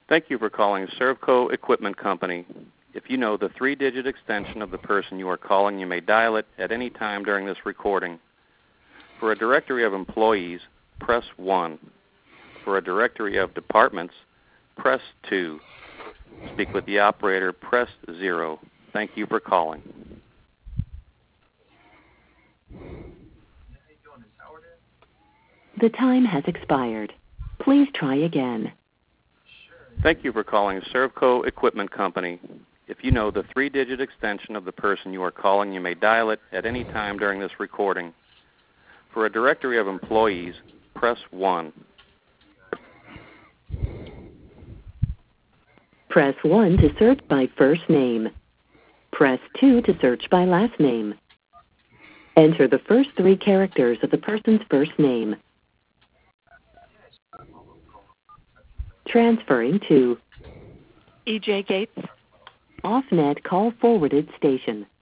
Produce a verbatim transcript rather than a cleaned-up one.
Thank you for calling Servco Equipment Company. If you know the three-digit extension of the person you are calling, you may dial it at any time during this recording. For a directory of employees, press one. For a directory of departments, press two. To speak with the operator, press zero. Thank you for calling. The time has expired. Please try again. Thank you for calling Servco Equipment Company. If you know the three-digit extension of the person you are calling, you may dial it at any time during this recording. For a directory of employees, press one. Press one to search by first name. Press two to search by last name. Enter the first three characters of the person's first name. Transferring to E J Gates. Off-net call forwarded station.